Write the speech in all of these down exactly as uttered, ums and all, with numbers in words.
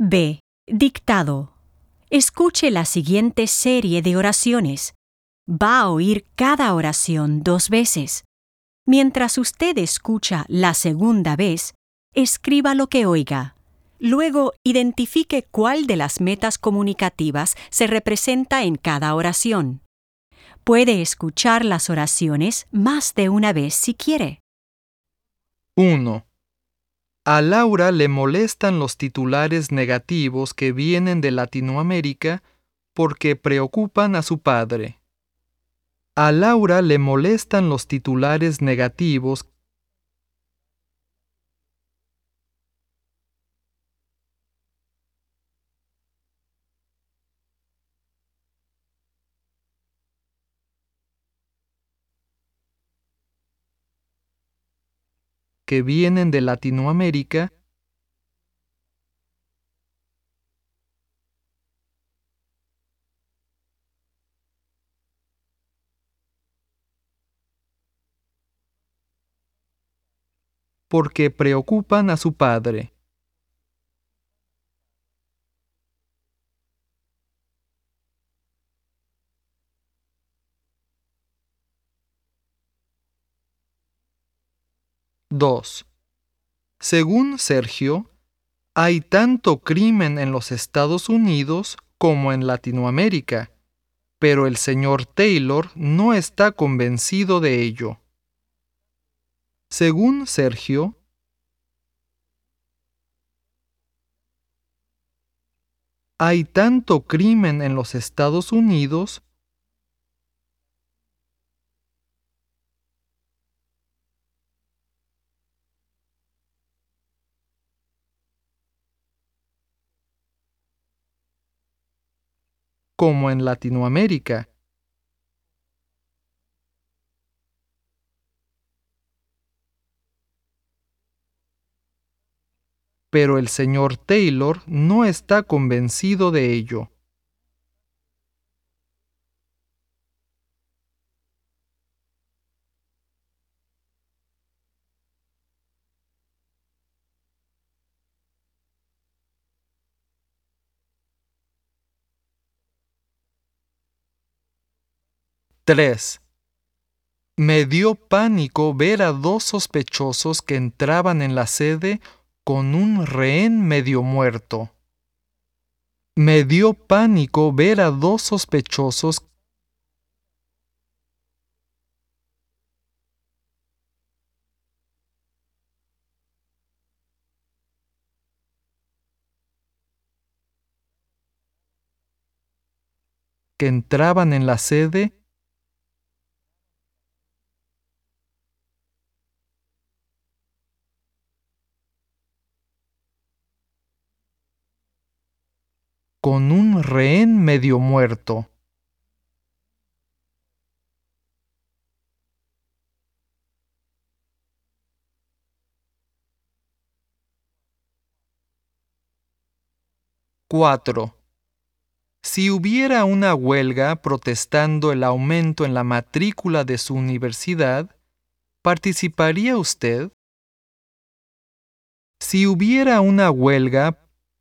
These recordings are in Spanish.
B. Dictado. Escuche la siguiente serie de oraciones. Va a oír cada oración dos veces. Mientras usted escucha la segunda vez, escriba lo que oiga. Luego, identifique cuál de las metas comunicativas se representa en cada oración. Puede escuchar las oraciones más de una vez si quiere. uno. A Laura le molestan los titulares negativos que vienen de Latinoamérica porque preocupan a su padre. A Laura le molestan los titulares negativos que vienen de Latinoamérica porque preocupan a su padre. dos. Según Sergio, hay tanto crimen en los Estados Unidos como en Latinoamérica, pero el señor Taylor no está convencido de ello. Según Sergio, hay tanto crimen en los Estados Unidos como en Latinoamérica. Pero el señor Taylor no está convencido de ello. tres. Me dio pánico ver a dos sospechosos que entraban en la sede con un rehén medio muerto. Me dio pánico ver a dos sospechosos que entraban en la sede con un rehén medio muerto. cuatro. Si hubiera una huelga protestando el aumento en la matrícula de su universidad, ¿participaría usted? Si hubiera una huelga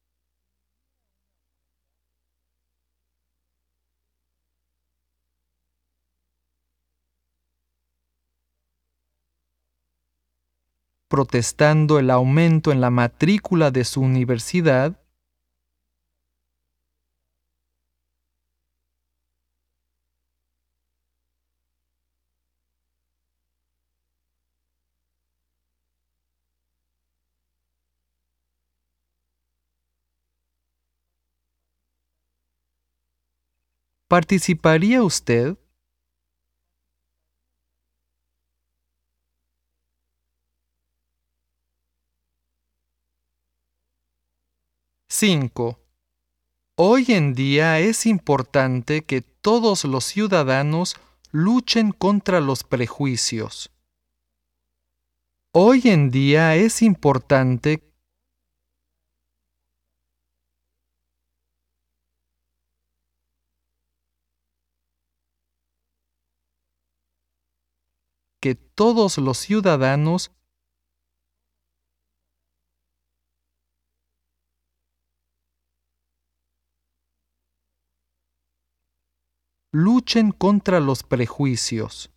protestando el aumento en la matrícula de su universidad, ¿participaría usted? cinco. Hoy en día es importante que todos los ciudadanos luchen contra los prejuicios. Hoy en día es importante que todos los ciudadanos luchen contra los prejuicios.